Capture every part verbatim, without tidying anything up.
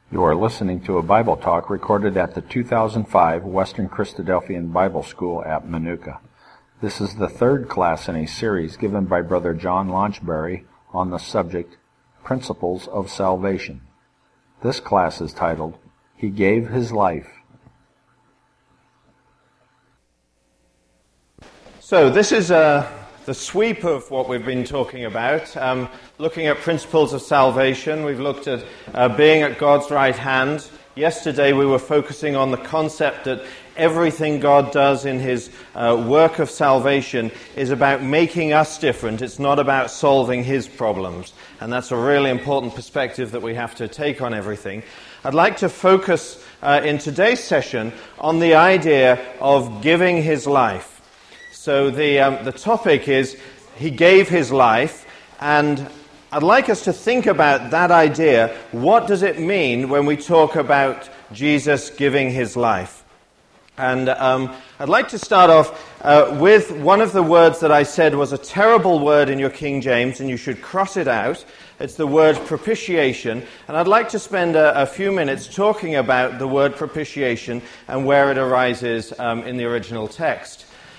You are listening to a Bible talk recorded at the two thousand five Western Christadelphian Bible School at Manuka. This is the third class in a series given by Brother John Launchbury on the subject, Principles of Salvation. This class is titled, He Gave His Life. So this is uh, the sweep of what we've been talking about, um, looking at principles of salvation. We've looked at uh, being at God's right hand. Yesterday we were focusing on the concept that everything God does in His uh, work of salvation is about making us different. It's not about solving His problems. And that's a really important perspective that we have to take on everything. I'd like to focus uh, in today's session on the idea of giving His life. So the um, the topic is, He gave His life, and I'd like us to think about that idea. What does it mean when we talk about Jesus giving His life? And um, I'd like to start off uh, with one of the words that I said was a terrible word in your King James, and you should cross it out. It's the word propitiation, and I'd like to spend a, a few minutes talking about the word propitiation and where it arises um, in the original text.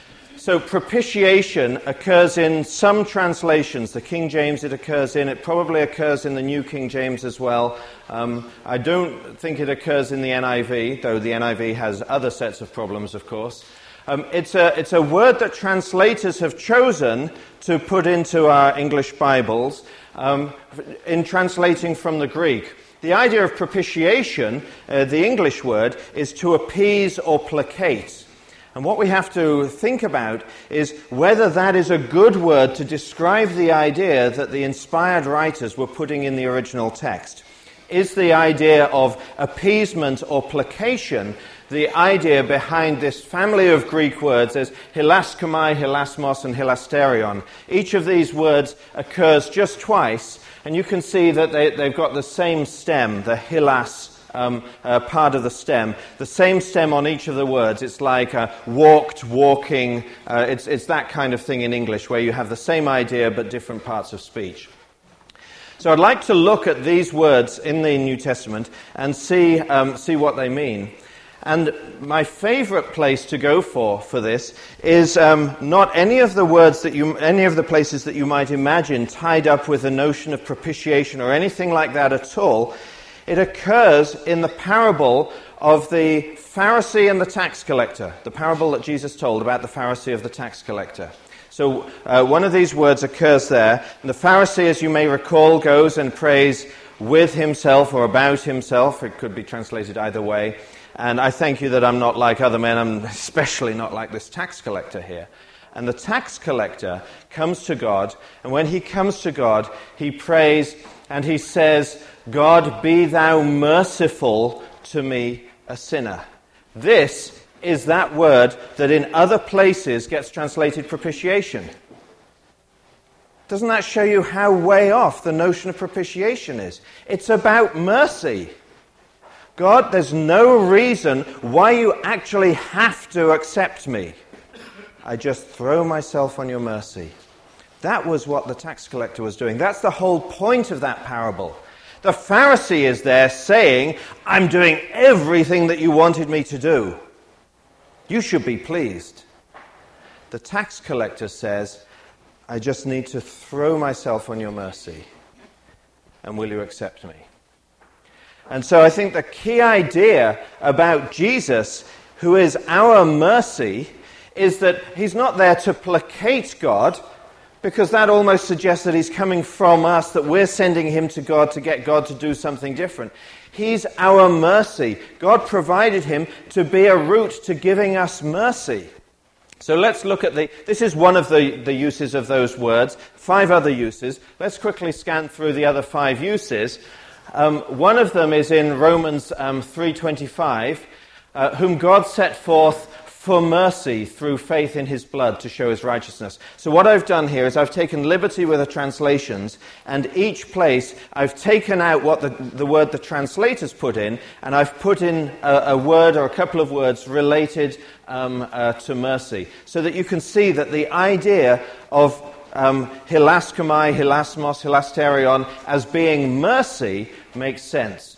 So propitiation occurs in some translations. The King James it occurs in. It probably occurs in the New King James as well. Um, I don't think it occurs in the N I V, though the N I V has other sets of problems, of course. Um, it's a, it's a word that translators have chosen to put into our English Bibles um, in translating from the Greek. The idea of propitiation, uh, the English word, is to appease or placate. And what we have to think about is whether that is a good word to describe the idea that the inspired writers were putting in the original text. Is the idea of appeasement or placation the idea behind this family of Greek words as hilaskomai, hilasmos, and hilasterion? Each of these words occurs just twice, and you can see that they, they've got the same stem, the hilas Um, uh, part of the stem, the same stem on each of the words. It's like uh, walked, walking. Uh, it's, it's that kind of thing in English where you have the same idea but different parts of speech. So I'd like to look at these words in the New Testament and see um, see what they mean. And my favorite place to go for for this is um, not any of the words that you, any of the places that you might imagine tied up with the notion of propitiation or anything like that at all. It occurs in the parable of the Pharisee and the tax collector, the parable that Jesus told about the Pharisee of the tax collector. So uh, one of these words occurs there. And the Pharisee, as you may recall, goes and prays with himself or about himself. It could be translated either way. And I thank you that I'm not like other men. I'm especially not like this tax collector here. And the tax collector comes to God. And when he comes to God, he prays and he says, God, be thou merciful to me, a sinner. This is that word that in other places gets translated propitiation. Doesn't that show you how way off the notion of propitiation is? It's about mercy. God, there's no reason why you actually have to accept me. I just throw myself on your mercy. That was what the tax collector was doing. That's the whole point of that parable. The Pharisee is there saying, I'm doing everything that you wanted me to do. You should be pleased. The tax collector says, I just need to throw myself on your mercy. And will you accept me? And so I think the key idea about Jesus, who is our mercy, is that he's not there to placate God, because that almost suggests that he's coming from us, that we're sending him to God to get God to do something different. He's our mercy. God provided him to be a route to giving us mercy. So let's look at the, this is one of the, the uses of those words, five other uses. Let's quickly scan through the other five uses. Um, one of them is in Romans um, three twenty-five, uh, whom God set forth for mercy through faith in his blood to show his righteousness. So what I've done here is I've taken liberty with the translations, and each place I've taken out what the, the word the translators put in, and I've put in a, a word or a couple of words related um, uh, to mercy, so that you can see that the idea of um, hilaskomai, hilasmos, hilasterion as being mercy makes sense.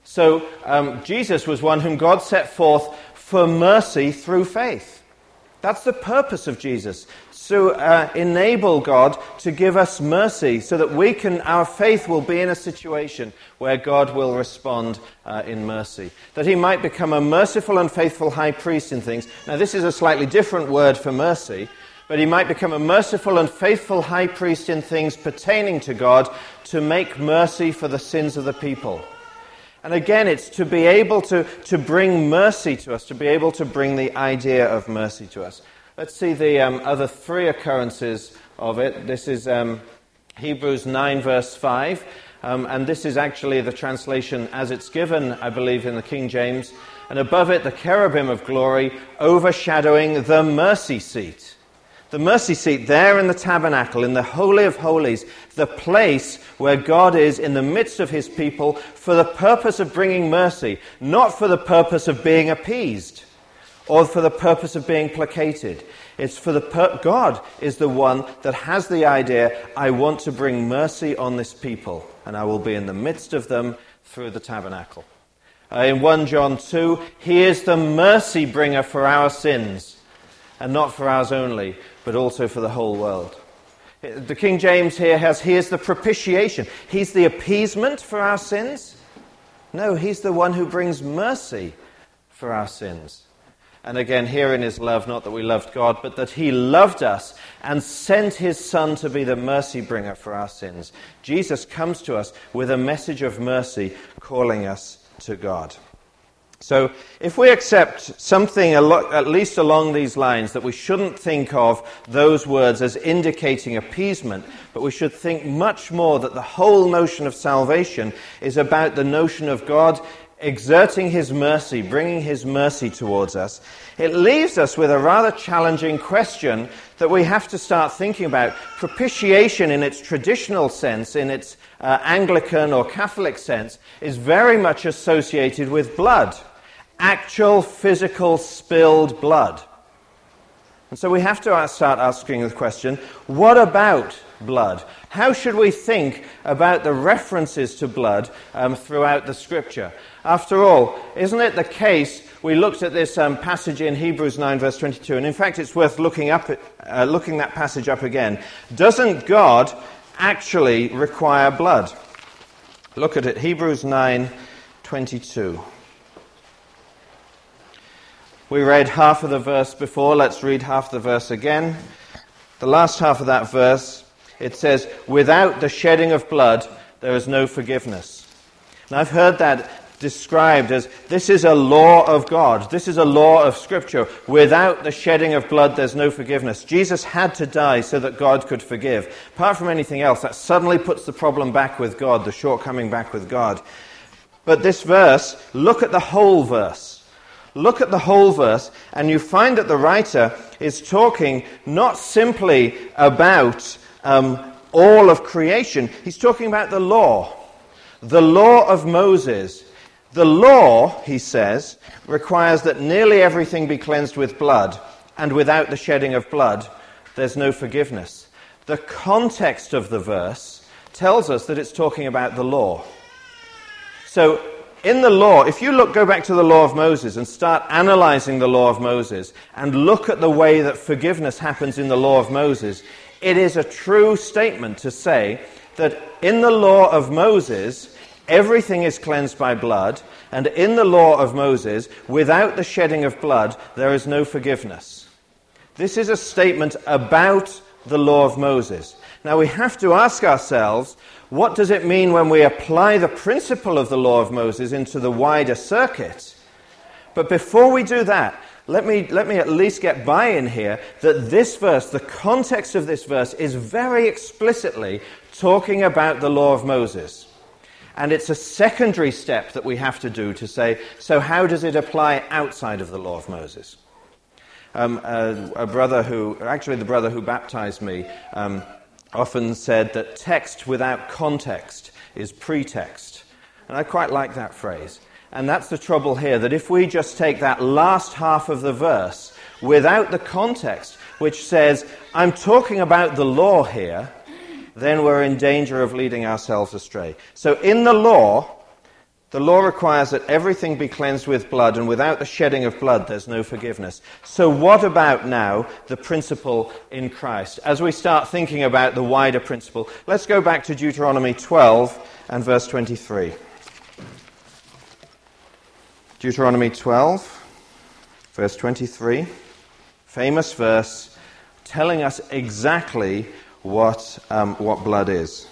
So um, Jesus was one whom God set forth for mercy through faith. That's the purpose of Jesus, to uh, enable God to give us mercy so that we can, our faith will be in a situation where God will respond uh, in mercy. That he might become a merciful and faithful high priest in things. Now this is a slightly different word for mercy, but he might become a merciful and faithful high priest in things pertaining to God to make mercy for the sins of the people. And again, it's to be able to, to bring mercy to us, to be able to bring the idea of mercy to us. Let's see the um, other three occurrences of it. This is um, Hebrews nine, verse five. Um, and this is actually the translation as it's given, I believe, in the King James. And above it, the cherubim of glory overshadowing the mercy seat. The mercy seat there in the tabernacle, in the Holy of Holies, the place where God is in the midst of his people for the purpose of bringing mercy, not for the purpose of being appeased or for the purpose of being placated. It's for the per- God is the one that has the idea, I want to bring mercy on this people, and I will be in the midst of them through the tabernacle. Uh, in First John two, he is the mercy bringer for our sins, and not for ours only, but also for the whole world. The King James here has, he is the propitiation. He's the appeasement for our sins. No, he's the one who brings mercy for our sins. And again, here in his love, not that we loved God, but that he loved us and sent his Son to be the mercy bringer for our sins. Jesus comes to us with a message of mercy, calling us to God. So if we accept something at least along these lines, that we shouldn't think of those words as indicating appeasement, but we should think much more that the whole notion of salvation is about the notion of God exerting his mercy, bringing his mercy towards us, it leaves us with a rather challenging question that we have to start thinking about. Propitiation in its traditional sense, in its uh, Anglican or Catholic sense, is very much associated with blood. Actual, physical, spilled blood. And so we have to start asking the question, what about blood? How should we think about the references to blood um, throughout the Scripture? After all, isn't it the case, we looked at this um, passage in Hebrews nine, verse twenty-two, and in fact it's worth looking up at, uh, looking that passage up again. Doesn't God actually require blood? Look at it, Hebrews nine, twenty-two. We read half of the verse before. Let's read half the verse again. The last half of that verse, it says, without the shedding of blood, there is no forgiveness. Now, I've heard that described as, this is a law of God. This is a law of Scripture. Without the shedding of blood, there's no forgiveness. Jesus had to die so that God could forgive. Apart from anything else, that suddenly puts the problem back with God, the shortcoming back with God. But this verse, look at the whole verse. Look at the whole verse, and you find that the writer is talking not simply about um, all of creation. He's talking about the law. The law of Moses. The law, he says, requires that nearly everything be cleansed with blood, and without the shedding of blood, there's no forgiveness. The context of the verse tells us that it's talking about the law. So, in the law, if you look, go back to the law of Moses and start analyzing the law of Moses and look at the way that forgiveness happens in the law of Moses, it is a true statement to say that in the law of Moses, everything is cleansed by blood, and in the law of Moses, without the shedding of blood, there is no forgiveness. This is a statement about the law of Moses. Now we have to ask ourselves, what does it mean when we apply the principle of the law of Moses into the wider circuit? But before we do that, let me, let me at least get buy-in here that this verse, the context of this verse, is very explicitly talking about the law of Moses. And it's a secondary step that we have to do to say, so how does it apply outside of the law of Moses? Um, a, a brother who, actually the brother who baptized me, um, often said that text without context is pretext. And I quite like that phrase. And that's the trouble here, that if we just take that last half of the verse without the context, which says, I'm talking about the law here, then we're in danger of leading ourselves astray. So in the law, The law requires that everything be cleansed with blood, and without the shedding of blood, there's no forgiveness. So what about now the principle in Christ? As we start thinking about the wider principle, let's go back to Deuteronomy twelve and verse twenty-three. Deuteronomy twelve, verse twenty-three, famous verse telling us exactly what, um, what blood is.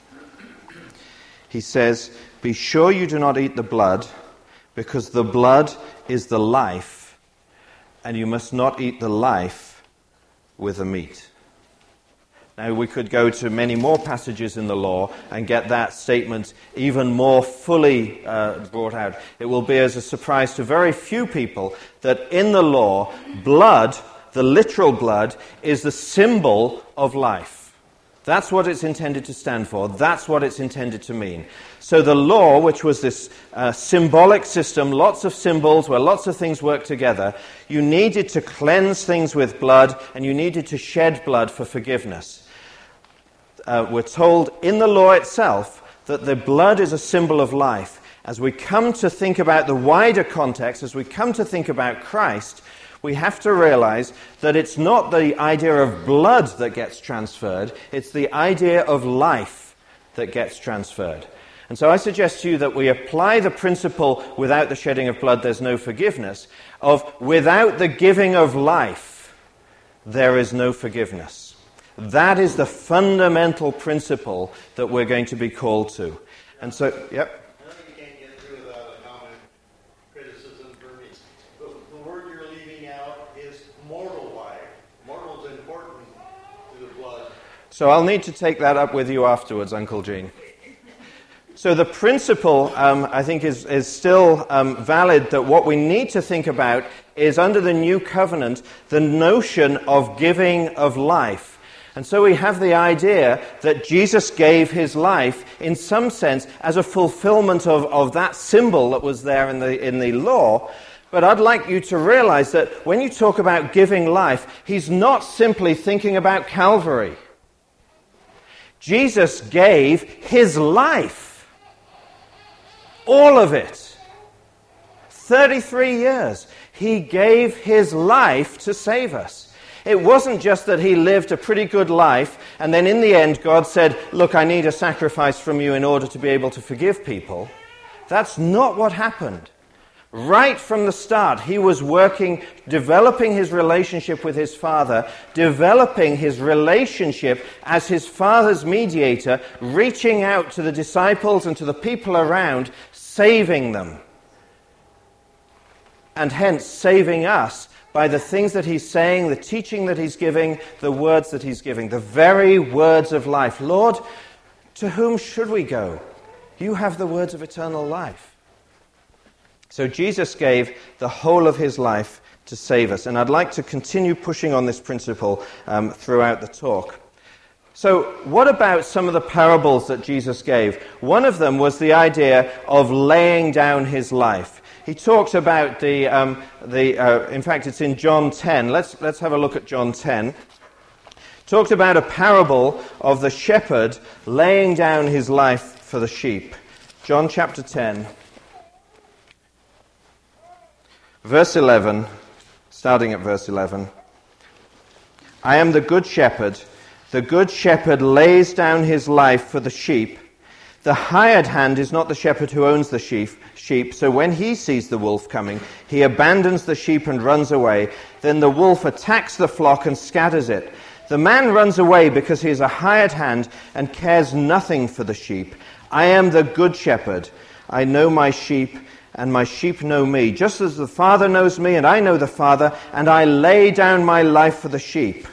He says, "Be sure you do not eat the blood, because the blood is the life, and you must not eat the life with the meat." Now, we could go to many more passages in the law and get that statement even more fully uh, brought out. It will be as a surprise to very few people that in the law, blood, the literal blood, is the symbol of life. That's what it's intended to stand for. That's what it's intended to mean. So the law, which was this uh, symbolic system, lots of symbols where lots of things work together, you needed to cleanse things with blood, and you needed to shed blood for forgiveness. Uh, we're told in the law itself that the blood is a symbol of life. As we come to think about the wider context, as we come to think about Christ, we have to realize that it's not the idea of blood that gets transferred, it's the idea of life that gets transferred. And so I suggest to you that we apply the principle, without the shedding of blood there's no forgiveness, of without the giving of life there is no forgiveness. That is the fundamental principle that we're going to be called to. And so, yep. I think you can't get through without a common criticism for me. The, the word you're leaving out is mortal life. Mortal is important to the blood. So I'll need to take that up with you afterwards, Uncle Gene. So the principle, um, I think, is, is still um, valid, that what we need to think about is, under the new covenant, the notion of giving of life. And so we have the idea that Jesus gave his life, in some sense, as a fulfillment of, of that symbol that was there in the, in the law. But I'd like you to realize that when you talk about giving life, he's not simply thinking about Calvary. Jesus gave his life. All of it. thirty-three years. He gave his life to save us. It wasn't just that he lived a pretty good life, and then in the end God said, look, I need a sacrifice from you in order to be able to forgive people. That's not what happened. Right from the start, he was working, developing his relationship with his Father, developing his relationship as his Father's mediator, reaching out to the disciples and to the people around, saving them. And hence saving us by the things that he's saying, the teaching that he's giving, the words that he's giving, the very words of life. Lord, to whom should we go? You have the words of eternal life. So Jesus gave the whole of his life to save us. And I'd like to continue pushing on this principle um, throughout the talk. So what about some of the parables that Jesus gave? One of them was the idea of laying down his life. He talked about the, um, the uh, in fact, it's in John ten. Let's, let's have a look at John ten. Talked about a parable of the shepherd laying down his life for the sheep. John chapter ten, verse eleven, starting at verse eleven. I am the good shepherd. The good shepherd lays down his life for the sheep. The hired hand is not the shepherd who owns the sheep, sheep, so when he sees the wolf coming, he abandons the sheep and runs away. Then the wolf attacks the flock and scatters it. The man runs away because he is a hired hand and cares nothing for the sheep. I am the good shepherd. I know my sheep, and my sheep know me, just as the Father knows me, and I know the Father, and I lay down my life for the sheep.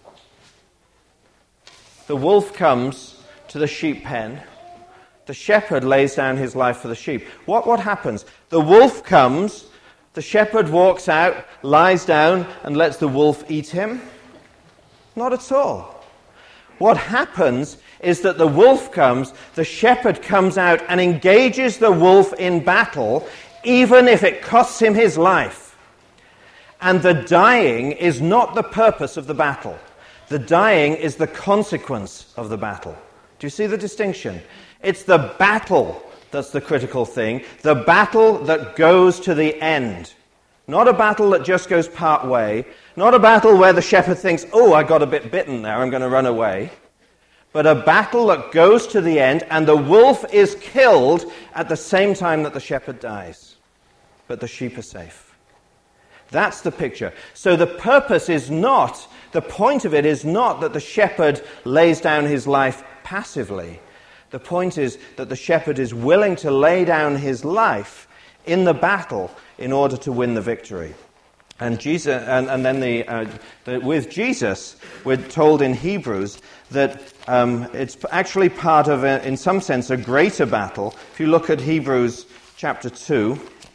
The wolf comes to the sheep pen. The shepherd lays down his life for the sheep. What, what happens? The wolf comes, the shepherd walks out, lies down, and lets the wolf eat him? Not at all. What happens is that the wolf comes, the shepherd comes out and engages the wolf in battle, even if it costs him his life. And the dying is not the purpose of the battle. The dying is the consequence of the battle. Do you see the distinction? It's the battle that's the critical thing. The battle that goes to the end. Not a battle that just goes part way. Not a battle where the shepherd thinks, oh, I got a bit bitten there, I'm going to run away. But a battle that goes to the end, and the wolf is killed at the same time that the shepherd dies. But the sheep are safe. That's the picture. So the purpose is not, the point of it is not that the shepherd lays down his life passively. The point is that the shepherd is willing to lay down his life in the battle in order to win the victory. And Jesus, and, and then the, uh, the with Jesus, we're told in Hebrews that um, it's actually part of, a, in some sense, a greater battle. If you look at Hebrews chapter two,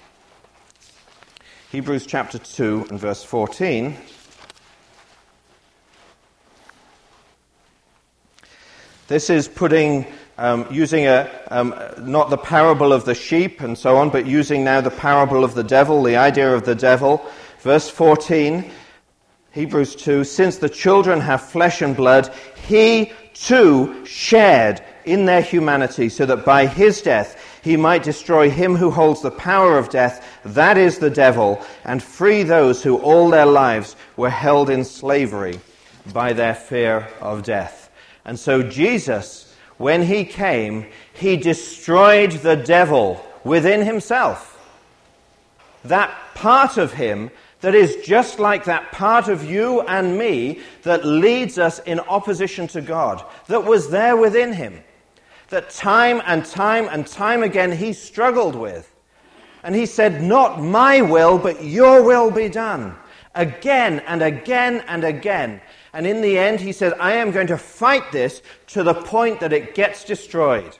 Hebrews chapter two and verse fourteen. This is putting, um, using a, um, not the parable of the sheep and so on, but using now the parable of the devil, the idea of the devil. Verse fourteen, Hebrews two, since the children have flesh and blood, he too shared in their humanity, so that by his death he might destroy him who holds the power of death, that is the devil, and free those who all their lives were held in slavery by their fear of death. And so Jesus, when he came, he destroyed the devil within himself. That part of him that is just like that part of you and me that leads us in opposition to God, that was there within him, that time and time and time again he struggled with. And he said, not my will, but your will be done. Again and again and again. And in the end, he said, I am going to fight this to the point that it gets destroyed.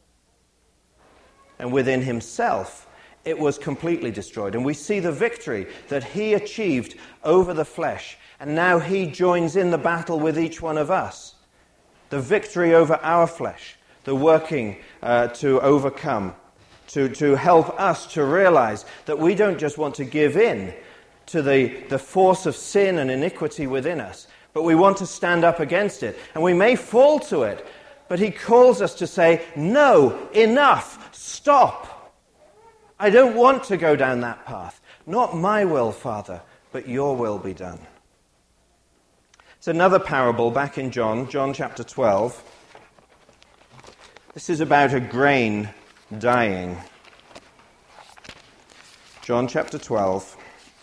And within himself, it was completely destroyed. And we see the victory that he achieved over the flesh. And now he joins in the battle with each one of us. The victory over our flesh. The working uh, to overcome. To, to help us to realize that we don't just want to give in to the, the force of sin and iniquity within us, but we want to stand up against it. And we may fall to it, but he calls us to say, no, enough, stop. I don't want to go down that path. Not my will, Father, but your will be done. It's another parable back in John, John chapter twelve. This is about a grain dying. John chapter twelve.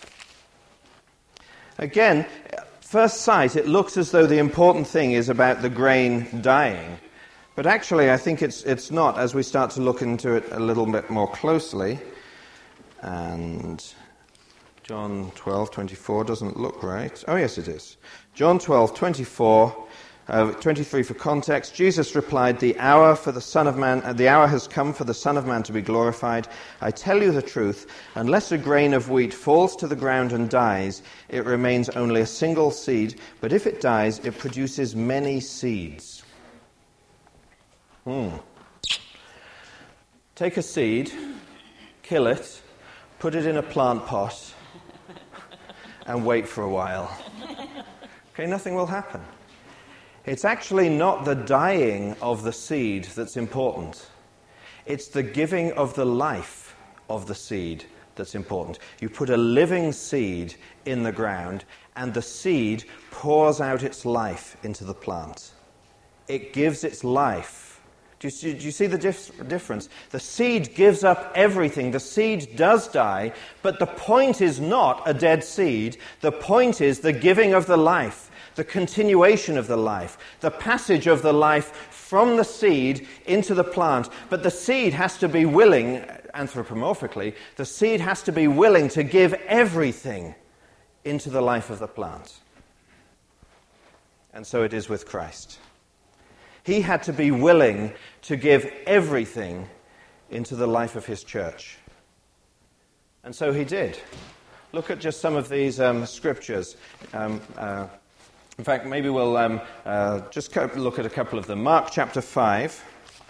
Again, first sight, it looks as though the important thing is about the grain dying. But actually, I think it's it's not, as we start to look into it a little bit more closely. And John twelve twenty-four doesn't look right. Oh, yes, it is. John twelve twenty-four, uh, twenty-three for context. Jesus replied, "The hour for the Son of Man, uh, the hour has come for the Son of Man to be glorified. I tell you the truth: unless a grain of wheat falls to the ground and dies, it remains only a single seed. But if it dies, it produces many seeds." Hmm. Take a seed, kill it, put it in a plant pot, and wait for a while. Okay, nothing will happen. It's actually not the dying of the seed that's important. It's the giving of the life of the seed that's important. You put a living seed in the ground, and the seed pours out its life into the plant. It gives its life. Do you see, do you see the dif- difference? The seed gives up everything. The seed does die, but the point is not a dead seed. The point is the giving of the life, the continuation of the life, the passage of the life from the seed into the plant. But the seed has to be willing, anthropomorphically, the seed has to be willing to give everything into the life of the plant. And so it is with Christ. He had to be willing to give everything into the life of his church. And so he did. Look at just some of these um, scriptures. Um, uh, in fact, maybe we'll um, uh, just look at a couple of them. Mark chapter five.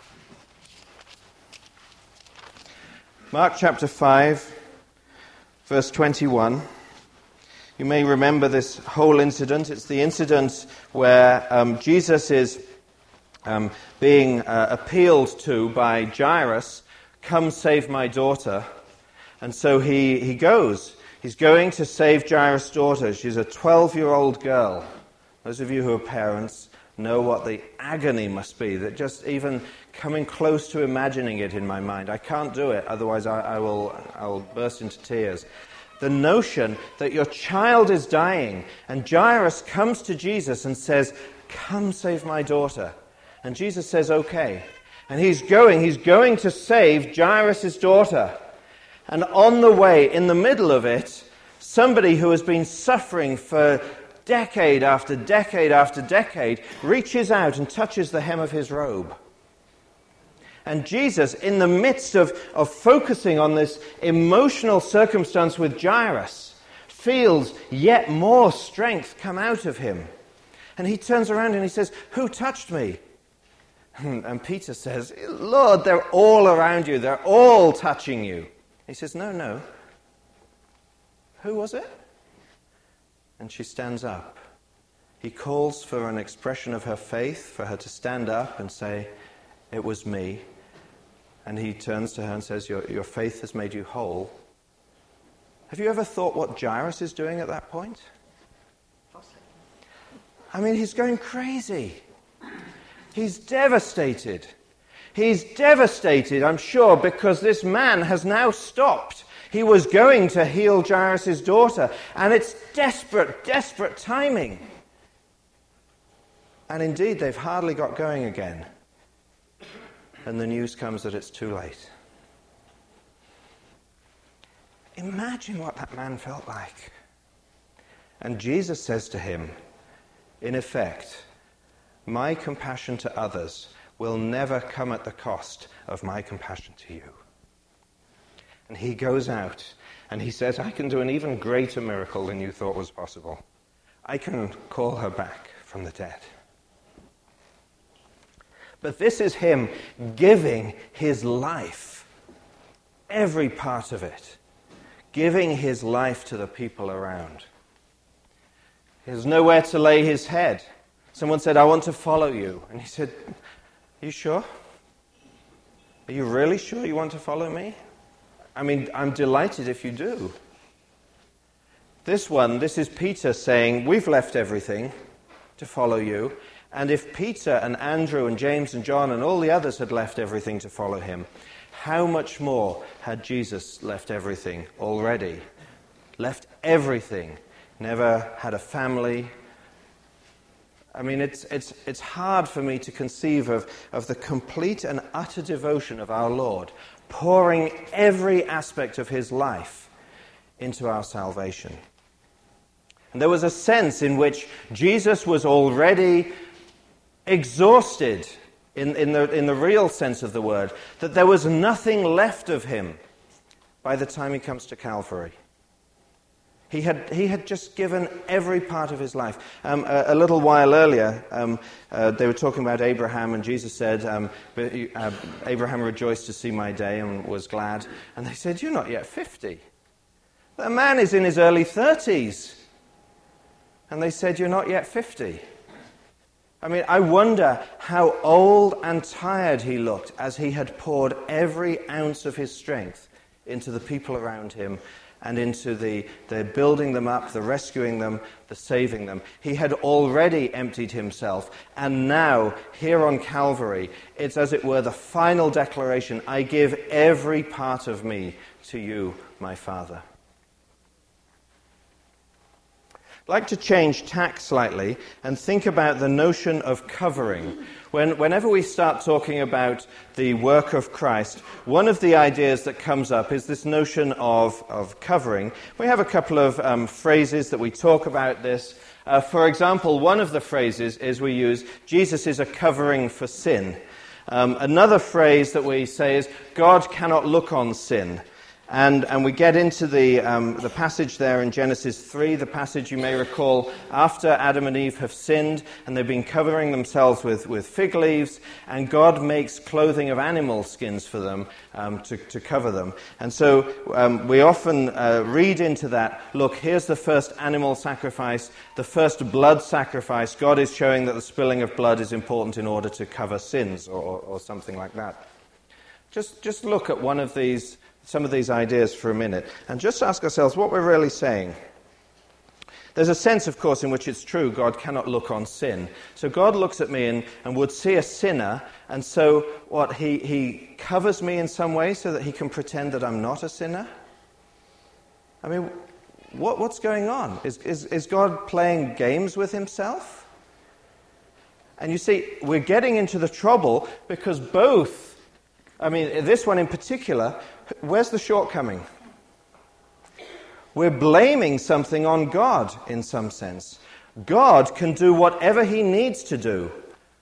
Mark chapter five, verse twenty-one. You may remember this whole incident. It's the incident where um, Jesus is Um, being uh, appealed to by Jairus, come save my daughter. And so he, he goes. He's going to save Jairus' daughter. She's a twelve-year-old girl. Those of you who are parents know what the agony must be, that just even coming close to imagining it in my mind. I can't do it, otherwise I, I will I will burst into tears. The notion that your child is dying, and Jairus comes to Jesus and says, come save my daughter. And Jesus says, okay. And he's going, he's going to save Jairus' daughter. And on the way, in the middle of it, somebody who has been suffering for decade after decade after decade reaches out and touches the hem of his robe. And Jesus, in the midst of, of focusing on this emotional circumstance with Jairus, feels yet more strength come out of him. And he turns around and he says, who touched me? And Peter says, Lord, they're all around you. They're all touching you. He says, no, no. Who was it? And she stands up. He calls for an expression of her faith, for her to stand up and say, it was me. And he turns to her and says, your, your faith has made you whole. Have you ever thought what Jairus is doing at that point? I mean, he's going crazy. He's devastated. He's devastated, I'm sure, because this man has now stopped. He was going to heal Jairus' daughter, and it's desperate, desperate timing. And indeed, they've hardly got going again. And the news comes that it's too late. Imagine what that man felt like. And Jesus says to him, in effect, my compassion to others will never come at the cost of my compassion to you. And he goes out and he says, I can do an even greater miracle than you thought was possible. I can call her back from the dead. But this is him giving his life, every part of it, giving his life to the people around. He has nowhere to lay his head. Someone said, I want to follow you. And he said, are you sure? Are you really sure you want to follow me? I mean, I'm delighted if you do. This one, this is Peter saying, we've left everything to follow you. And if Peter and Andrew and James and John and all the others had left everything to follow him, how much more had Jesus left everything already? Left everything. Never had a family. I mean, it's it's it's hard for me to conceive of, of the complete and utter devotion of our Lord, pouring every aspect of his life into our salvation. And there was a sense in which Jesus was already exhausted, in, in, the, in the real sense of the word, that there was nothing left of him by the time he comes to Calvary. He had he had just given every part of his life. Um, a, a little while earlier, um, uh, they were talking about Abraham, and Jesus said, um, but, uh, Abraham rejoiced to see my day and was glad. And they said, you're not yet fifty. The man is in his early thirties. And they said, you're not yet fifty. I mean, I wonder how old and tired he looked as he had poured every ounce of his strength into the people around him and into the, the building them up, the rescuing them, the saving them. He had already emptied himself, and now, here on Calvary, it's as it were the final declaration, I give every part of me to you, my Father. I'd like to change tack slightly and think about the notion of covering. When, whenever we start talking about the work of Christ, one of the ideas that comes up is this notion of, of covering. We have a couple of um, phrases that we talk about this. Uh, for example, one of the phrases is we use, Jesus is a covering for sin. Um, another phrase that we say is, God cannot look on sin. And, and we get into the, um, the passage there in Genesis three, the passage you may recall after Adam and Eve have sinned and they've been covering themselves with, with fig leaves, and God makes clothing of animal skins for them um, to, to cover them. And so um, we often uh, read into that, look, here's the first animal sacrifice, the first blood sacrifice. God is showing that the spilling of blood is important in order to cover sins or, or something like that. Just, just look at one of these, some of these ideas for a minute, and just ask ourselves what we're really saying. There's a sense, of course, in which it's true God cannot look on sin. So God looks at me and, and would see a sinner, and so what? He, he covers me in some way so that he can pretend that I'm not a sinner? I mean, what, what's going on? Is, is, is God playing games with himself? And you see, we're getting into the trouble because both, I mean, this one in particular, where's the shortcoming? We're blaming something on God in some sense. God can do whatever he needs to do.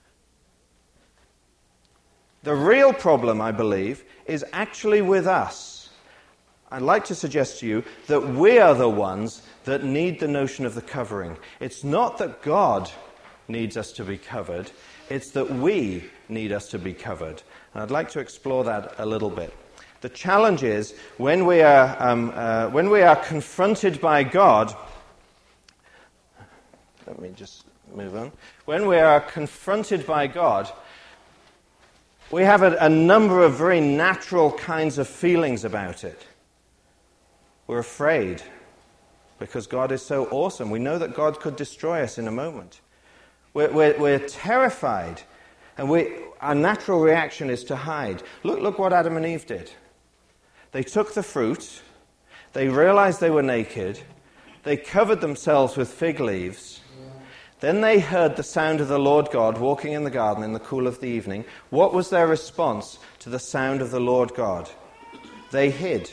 The real problem, I believe, is actually with us. I'd like to suggest to you that we are the ones that need the notion of the covering. It's not that God needs us to be covered, it's that we need us to be covered. And I'd like to explore that a little bit. The challenge is, when we are, um, uh, when we are confronted by God, let me just move on. When we are confronted by God, we have a, a number of very natural kinds of feelings about it. We're afraid because God is so awesome. We know that God could destroy us in a moment. We're, we're, we're terrified, and we, our natural reaction is to hide. Look, look what Adam and Eve did. They took the fruit, they realized they were naked, they covered themselves with fig leaves, then they heard the sound of the Lord God walking in the garden in the cool of the evening. What was their response to the sound of the Lord God? They hid.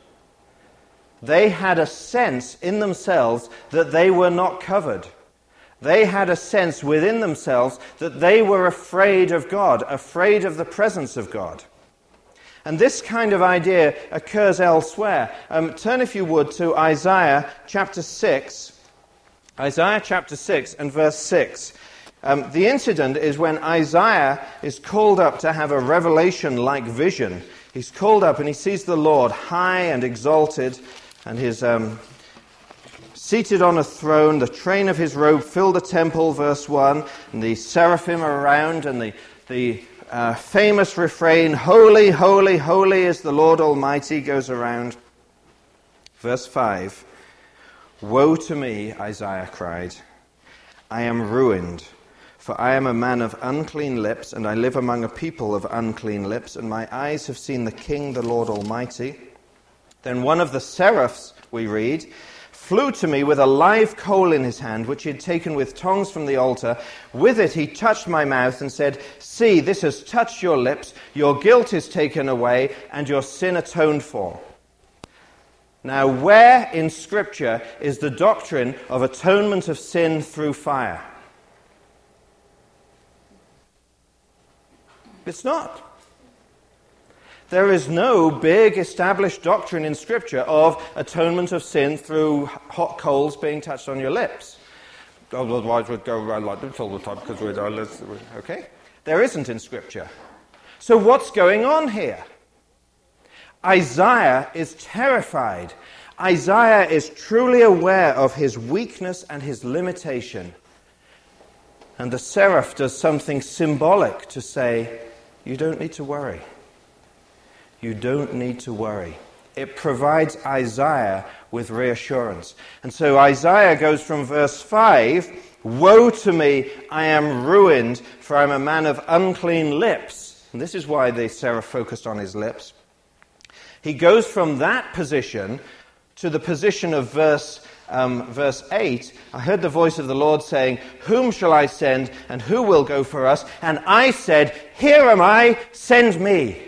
They had a sense in themselves that they were not covered. They had a sense within themselves that they were afraid of God, afraid of the presence of God. And this kind of idea occurs elsewhere. Um, turn, if you would, to Isaiah chapter six. Isaiah chapter six and verse six. Um, the incident is when Isaiah is called up to have a revelation-like vision. He's called up and he sees the Lord high and exalted, and he's um, seated on a throne. The train of his robe filled the temple, verse one, and the seraphim are around, and the... the Uh, famous refrain, holy, holy, holy is the Lord Almighty, goes around. Verse five, woe to me, Isaiah cried. I am ruined, for I am a man of unclean lips, and I live among a people of unclean lips, and my eyes have seen the King, the Lord Almighty. Then one of the seraphs, we read, flew to me with a live coal in his hand, which he had taken with tongs from the altar. With it he touched my mouth and said, see, this has touched your lips, your guilt is taken away, and your sin atoned for. Now, where in Scripture is the doctrine of atonement of sin through fire? It's not. There is no big established doctrine in Scripture of atonement of sin through hot coals being touched on your lips. Otherwise we'd go around like this all the time because we'd our lips. Okay? There isn't in Scripture. So what's going on here? Isaiah is terrified. Isaiah is truly aware of his weakness and his limitation. And the seraph does something symbolic to say, you don't need to worry. You don't need to worry. It provides Isaiah with reassurance. And so Isaiah goes from verse five, woe to me, I am ruined, for I am a man of unclean lips. And this is why the seraph focused on his lips. He goes from that position to the position of verse um, verse eight. I heard the voice of the Lord saying, whom shall I send, and who will go for us? And I said, here am I, send me.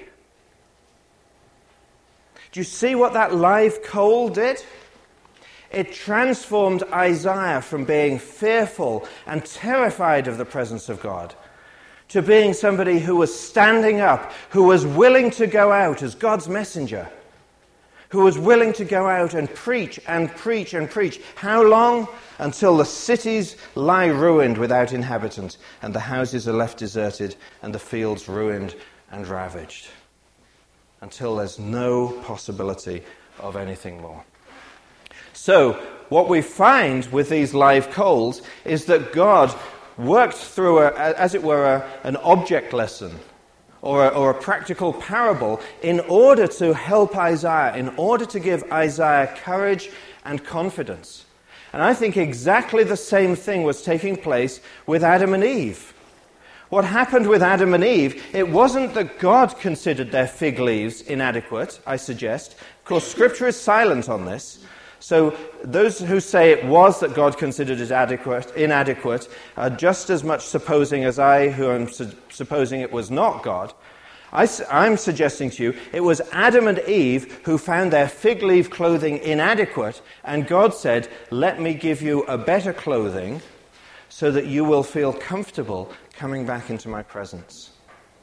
Do you see what that live coal did? It transformed Isaiah from being fearful and terrified of the presence of God to being somebody who was standing up, who was willing to go out as God's messenger, who was willing to go out and preach and preach and preach. How long? Until the cities lie ruined without inhabitants, and the houses are left deserted, and the fields ruined and ravaged. Until there's no possibility of anything more. So, what we find with these live coals is that God worked through, a, as it were, a, an object lesson or a, or a practical parable in order to help Isaiah, in order to give Isaiah courage and confidence. And I think exactly the same thing was taking place with Adam and Eve. What happened with Adam and Eve, it wasn't that God considered their fig leaves inadequate, I suggest. Of course, Scripture is silent on this. So those who say it was that God considered it adequate, inadequate are just as much supposing as I, who am su- supposing it was not God. I, I'm suggesting to you it was Adam and Eve who found their fig leaf clothing inadequate, and God said, let me give you a better clothing so that you will feel comfortable coming back into my presence.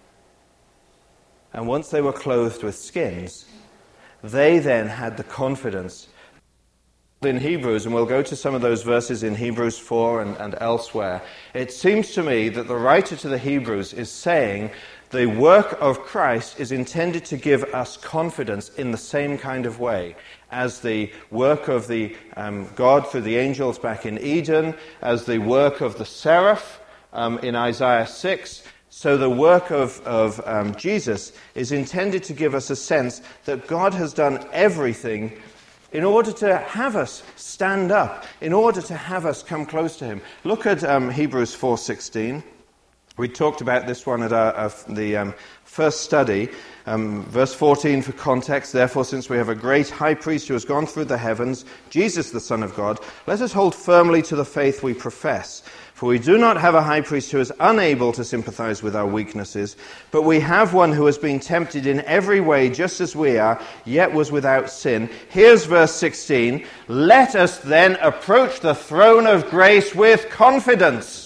And once they were clothed with skins, they then had the confidence. In Hebrews, and we'll go to some of those verses in Hebrews four and, and elsewhere, it seems to me that the writer to the Hebrews is saying the work of Christ is intended to give us confidence in the same kind of way as the work of the um, God through the angels back in Eden, as the work of the seraph um, in Isaiah six. So the work of, of um, Jesus is intended to give us a sense that God has done everything in order to have us stand up, in order to have us come close to him. Look at um, Hebrews four sixteen. We talked about this one at our, our, the um, first study. Um, verse fourteen for context. Therefore, since we have a great high priest who has gone through the heavens, Jesus the Son of God, let us hold firmly to the faith we profess. For we do not have a high priest who is unable to sympathize with our weaknesses, but we have one who has been tempted in every way just as we are, yet was without sin. Here's verse sixteen. Let us then approach the throne of grace with confidence.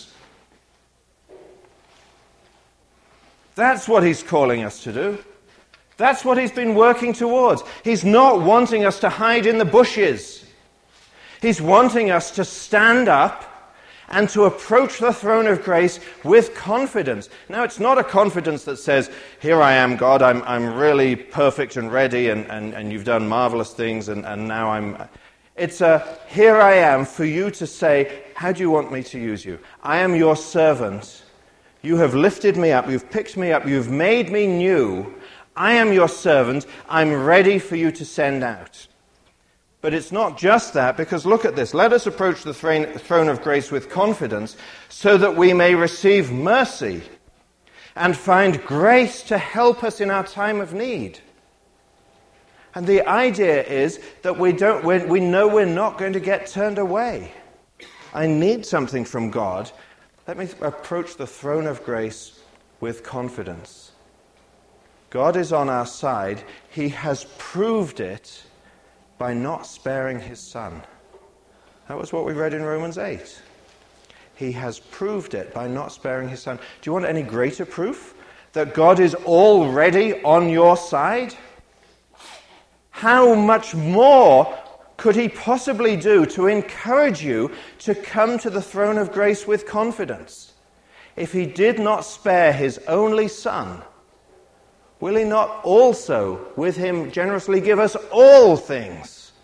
That's what he's calling us to do. That's what he's been working towards. He's not wanting us to hide in the bushes. He's wanting us to stand up and to approach the throne of grace with confidence. Now, it's not a confidence that says, here I am, God, I'm I'm really perfect and ready, and, and, and you've done marvelous things, and, and now I'm... It's a, here I am, for you to say, how do you want me to use you? I am your servant. You have lifted me up, you've picked me up, you've made me new. I am your servant, I'm ready for you to send out. But it's not just that, because look at this. Let us approach the throne of grace with confidence so that we may receive mercy and find grace to help us in our time of need. And the idea is that we don't, we, we know we're not going to get turned away. I need something from God. Let me approach the throne of grace with confidence. God is on our side. He has proved it by not sparing his Son. That was what we read in Romans eight. He has proved it by not sparing his Son. Do you want any greater proof that God is already on your side? How much more could he possibly do to encourage you to come to the throne of grace with confidence? If he did not spare his only Son, will he not also, with him, generously give us all things?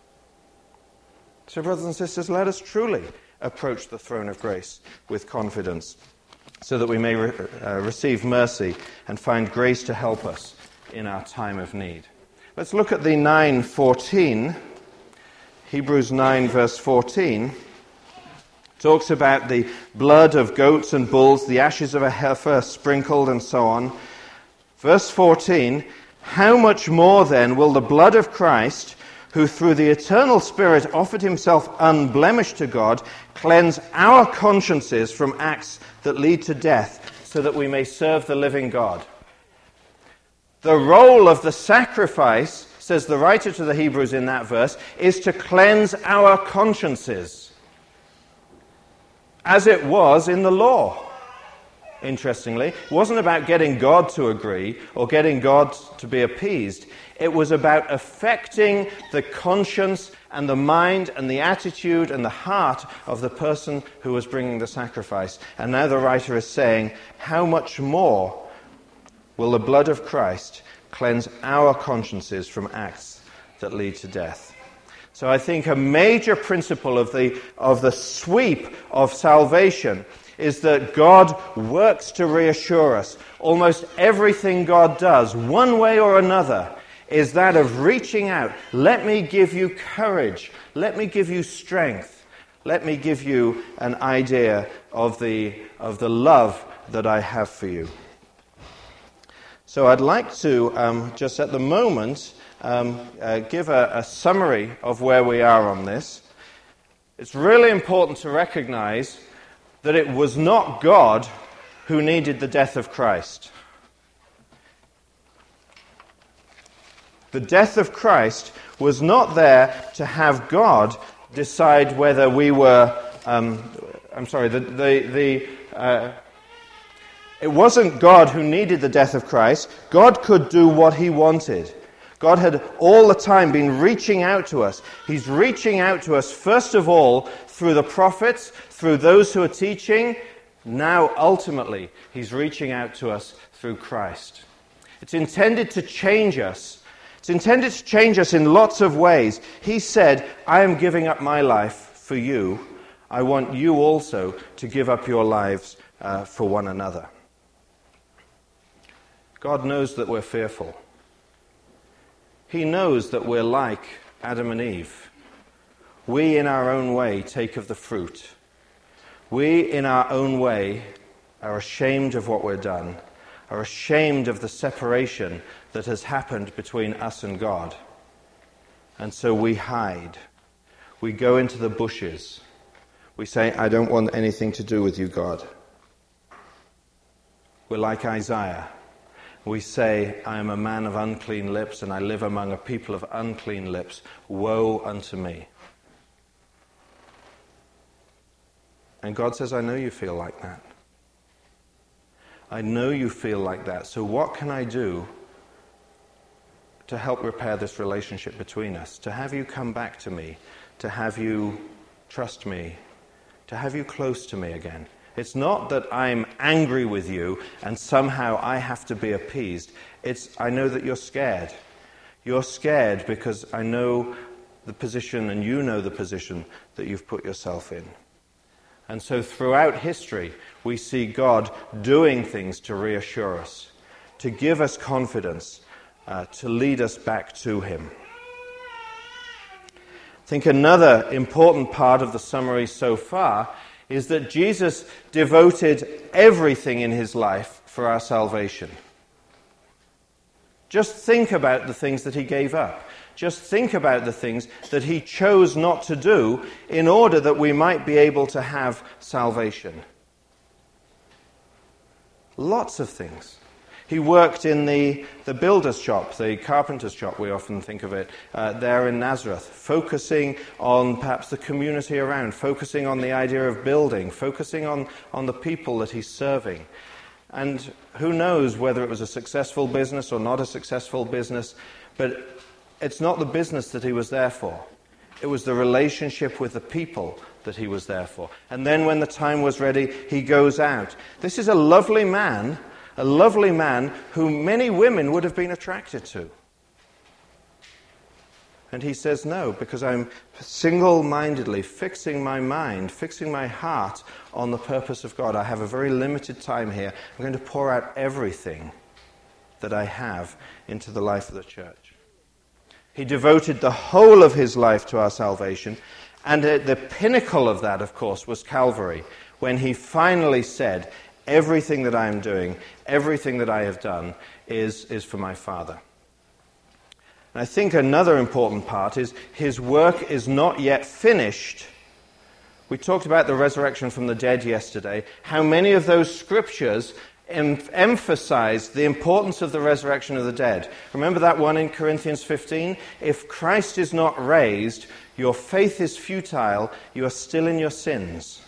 So, brothers and sisters, let us truly approach the throne of grace with confidence so that we may re- uh, receive mercy and find grace to help us in our time of need. Let's look at the nine fourteen. Hebrews nine, verse fourteen. Talks about the blood of goats and bulls, the ashes of a heifer sprinkled, and so on. Verse fourteen, how much more then will the blood of Christ, who through the eternal Spirit offered himself unblemished to God, cleanse our consciences from acts that lead to death, so that we may serve the living God? The role of the sacrifice, says the writer to the Hebrews in that verse, is to cleanse our consciences, as it was in the law. Interestingly, it wasn't about getting God to agree or getting God to be appeased. It was about affecting the conscience and the mind and the attitude and the heart of the person who was bringing the sacrifice. And now the writer is saying, how much more will the blood of Christ cleanse our consciences from acts that lead to death? So I think a major principle of the, of the sweep of salvation is that God works to reassure us. Almost everything God does, one way or another, is that of reaching out. Let me give you courage. Let me give you strength. Let me give you an idea of the, of the love that I have for you. So I'd like to, um, just at the moment, um, uh, give a, a summary of where we are on this. It's really important to recognize that it was not God who needed the death of Christ. The death of Christ was not there to have God decide whether we were, um, I'm sorry, the, the, the uh, it wasn't God who needed the death of Christ. God could do what he wanted. God had all the time been reaching out to us. He's reaching out to us, first of all, through the prophets, through those who are teaching. Now, ultimately, he's reaching out to us through Christ. It's intended to change us. It's intended to change us in lots of ways. He said, I am giving up my life for you. I want you also to give up your lives uh, for one another. God knows that we're fearful. He knows that we're like Adam and Eve. We, in our own way, take of the fruit. We, in our own way, are ashamed of what we've done, are ashamed of the separation that has happened between us and God. And so we hide. We go into the bushes. We say, I don't want anything to do with you, God. We're like Isaiah. We say, I am a man of unclean lips, and I live among a people of unclean lips. Woe unto me. And God says, I know you feel like that. I know you feel like that. So what can I do to help repair this relationship between us? To have you come back to me, to have you trust me, to have you close to me again. It's not that I'm angry with you and somehow I have to be appeased. It's, I know that you're scared. You're scared because I know the position and you know the position that you've put yourself in. And so throughout history, we see God doing things to reassure us, to give us confidence, uh, to lead us back to him. I think another important part of the summary so far is that Jesus devoted everything in his life for our salvation. Just think about the things that he gave up. Just think about the things that he chose not to do in order that we might be able to have salvation. Lots of things. He worked in the, the builder's shop, the carpenter's shop, we often think of it, uh, there in Nazareth, focusing on perhaps the community around, focusing on the idea of building, focusing on, on the people that he's serving. And who knows whether it was a successful business or not a successful business, but it's not the business that he was there for. It was the relationship with the people that he was there for. And then when the time was ready, he goes out. This is a lovely man, a lovely man who many women would have been attracted to. And he says, no, because I'm single-mindedly fixing my mind, fixing my heart on the purpose of God. I have a very limited time here. I'm going to pour out everything that I have into the life of the church. He devoted the whole of his life to our salvation. And the pinnacle of that, of course, was Calvary, when he finally said, everything that I am doing, everything that I have done is, is for my Father. And I think another important part is his work is not yet finished. We talked about the resurrection from the dead yesterday, how many of those scriptures em- emphasize the importance of the resurrection of the dead. Remember that one in Corinthians fifteen? If Christ is not raised, your faith is futile, you are still in your sins.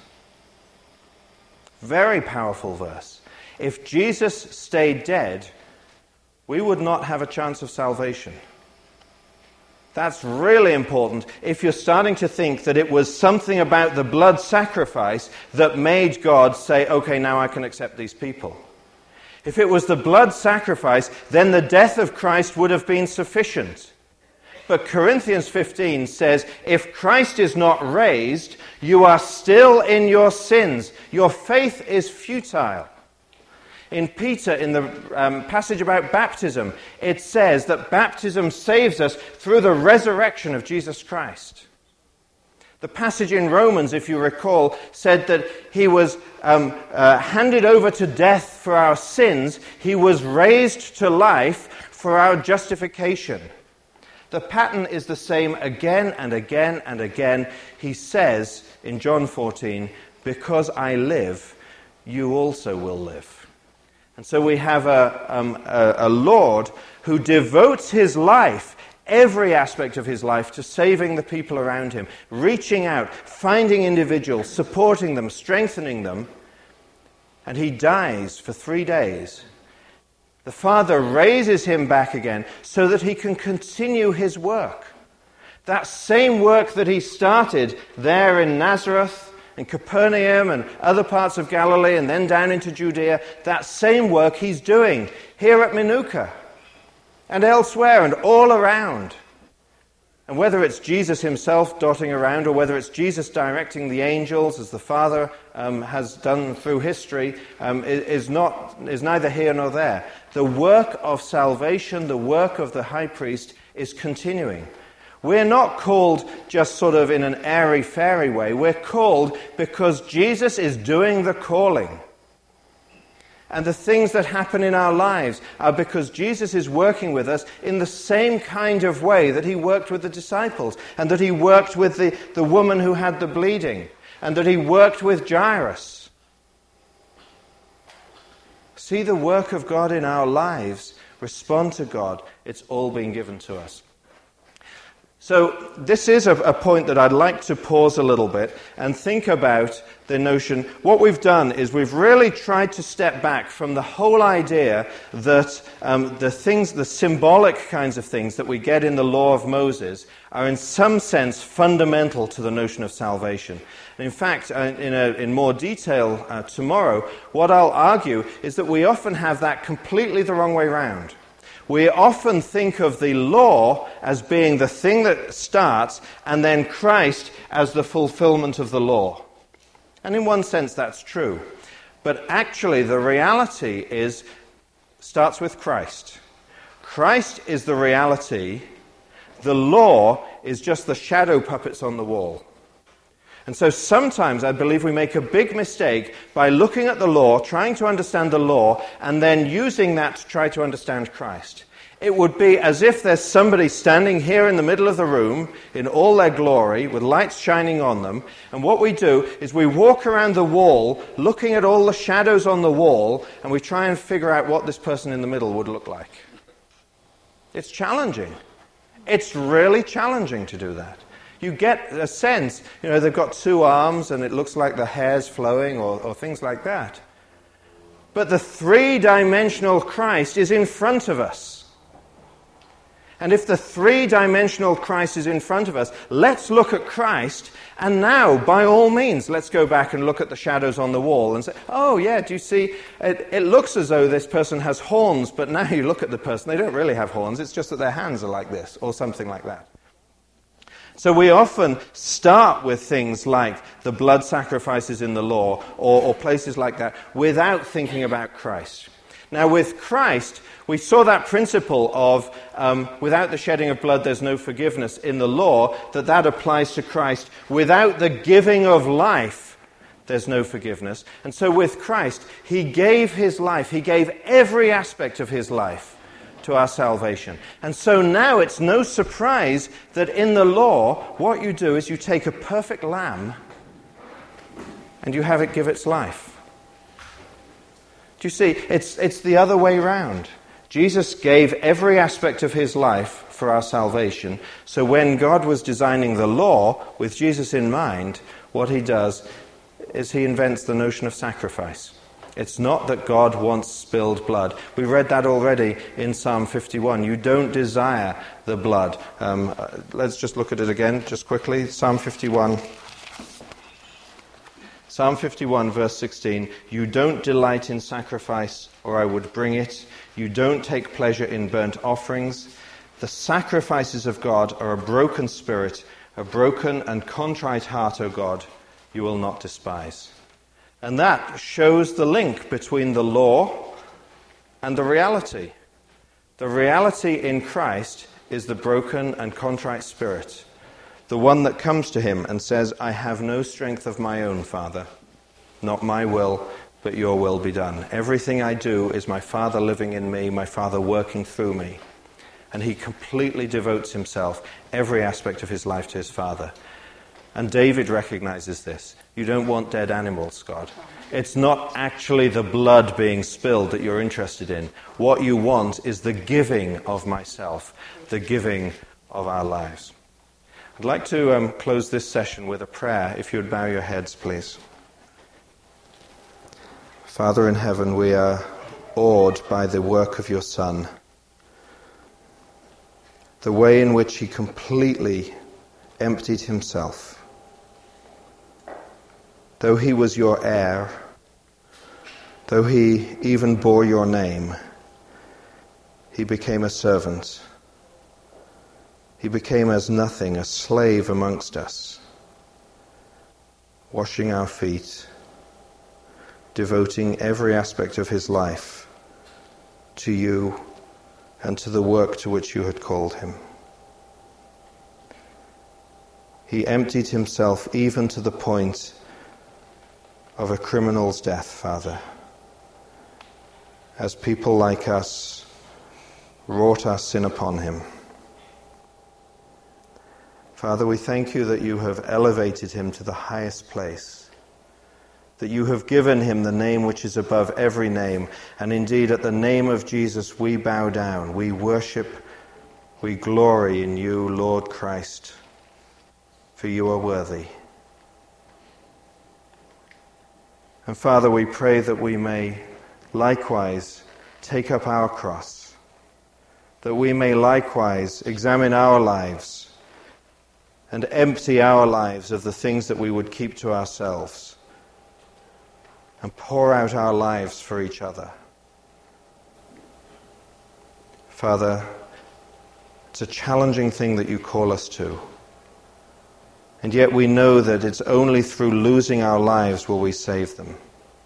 Very powerful verse. If Jesus stayed dead, we would not have a chance of salvation. That's really important if you're starting to think that it was something about the blood sacrifice that made God say, okay, now I can accept these people. If it was the blood sacrifice, then the death of Christ would have been sufficient. But Corinthians fifteen says, if Christ is not raised, you are still in your sins. Your faith is futile. In Peter, in the um, passage about baptism, it says that baptism saves us through the resurrection of Jesus Christ. The passage in Romans, if you recall, said that he was um, uh, handed over to death for our sins. He was raised to life for our justification. The pattern is the same again and again and again. He says in John fourteen, because I live, you also will live. And so we have a, um, a, a Lord who devotes his life, every aspect of his life, to saving the people around him, reaching out, finding individuals, supporting them, strengthening them. And he dies for three days. The Father raises him back again so that he can continue his work. That same work that he started there in Nazareth, in Capernaum and other parts of Galilee and then down into Judea, that same work he's doing here at Manuka and elsewhere and all around. And whether it's Jesus himself dotting around or whether it's Jesus directing the angels as the Father um, has done through history um, is, not, is neither here nor there. The work of salvation, the work of the high priest is continuing. We're not called just sort of in an airy-fairy way. We're called because Jesus is doing the calling. And the things that happen in our lives are because Jesus is working with us in the same kind of way that he worked with the disciples, and that he worked with the, the woman who had the bleeding, and that he worked with Jairus. See the work of God in our lives. Respond to God. It's all been given to us. So this is a, a point that I'd like to pause a little bit and think about the notion. What we've done is we've really tried to step back from the whole idea that um, the things, the symbolic kinds of things that we get in the law of Moses are in some sense fundamental to the notion of salvation. And in fact, uh, in, a, in more detail uh, tomorrow, what I'll argue is that we often have that completely the wrong way round. We often think of the law as being the thing that starts, and then Christ as the fulfillment of the law. And in one sense, that's true. But actually, the reality is, starts with Christ. Christ is the reality. The law is just the shadow puppets on the wall. And so sometimes I believe we make a big mistake by looking at the law, trying to understand the law, and then using that to try to understand Christ. It would be as if there's somebody standing here in the middle of the room in all their glory with lights shining on them, and what we do is we walk around the wall looking at all the shadows on the wall, and we try and figure out what this person in the middle would look like. It's challenging. It's really challenging to do that. You get a sense, you know, they've got two arms and it looks like the hair's flowing or, or things like that. But the three-dimensional Christ is in front of us. And if the three-dimensional Christ is in front of us, let's look at Christ, and now, by all means, let's go back and look at the shadows on the wall and say, oh yeah, do you see, it, it looks as though this person has horns, but now you look at the person, they don't really have horns, it's just that their hands are like this, or something like that. So we often start with things like the blood sacrifices in the law or, or places like that without thinking about Christ. Now with Christ, we saw that principle of um, without the shedding of blood there's no forgiveness in the law, that that applies to Christ. Without the giving of life, there's no forgiveness. And so with Christ, he gave his life, he gave every aspect of his life to our salvation. And so now it's no surprise that in the law, what you do is you take a perfect lamb and you have it give its life. Do you see? It's, it's the other way round. Jesus gave every aspect of his life for our salvation. So when God was designing the law with Jesus in mind, what he does is he invents the notion of sacrifice. It's not that God wants spilled blood. We read that already in Psalm fifty-one. You don't desire the blood. Um, uh, let's just look at it again, just quickly. Psalm fifty-one. Psalm fifty-one, verse sixteen. You don't delight in sacrifice, or I would bring it. You don't take pleasure in burnt offerings. The sacrifices of God are a broken spirit, a broken and contrite heart, O God, you will not despise. And that shows the link between the law and the reality. The reality in Christ is the broken and contrite spirit, the one that comes to him and says, I have no strength of my own, Father. Not my will, but your will be done. Everything I do is my Father living in me, my Father working through me. And he completely devotes himself, every aspect of his life, to his Father. And David recognizes this. You don't want dead animals, God. It's not actually the blood being spilled that you're interested in. What you want is the giving of myself, the giving of our lives. I'd like to um, close this session with a prayer, if you would bow your heads, please. Father in heaven, we are awed by the work of your Son, the way in which he completely emptied himself. Though he was your heir, though he even bore your name, he became a servant. He became as nothing, a slave amongst us, washing our feet, devoting every aspect of his life to you and to the work to which you had called him. He emptied himself even to the point of a criminal's death, Father, as people like us wrought our sin upon him. Father, we thank you that you have elevated him to the highest place, that you have given him the name which is above every name, and indeed at the name of Jesus we bow down, we worship, we glory in you, Lord Christ, for you are worthy. And Father, we pray that we may likewise take up our cross, that we may likewise examine our lives and empty our lives of the things that we would keep to ourselves, and pour out our lives for each other. Father, it's a challenging thing that you call us to, and yet we know that it's only through losing our lives will we save them.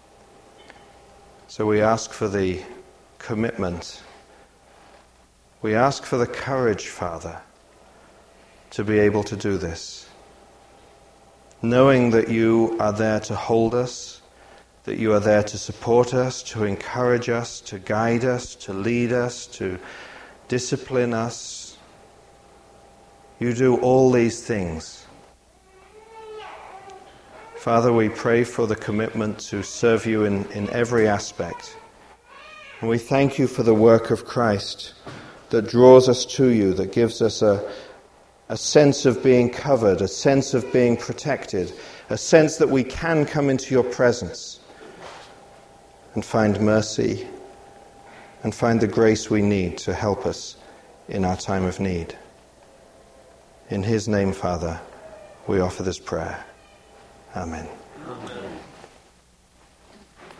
So we ask for the commitment. We ask for the courage, Father, to be able to do this, knowing that you are there to hold us, that you are there to support us, to encourage us, to guide us, to lead us, to discipline us. You do all these things. Father, we pray for the commitment to serve you in, in every aspect. And we thank you for the work of Christ that draws us to you, that gives us a A sense of being covered, a sense of being protected, a sense that we can come into your presence and find mercy and find the grace we need to help us in our time of need. In his name, Father, we offer this prayer. Amen. Amen.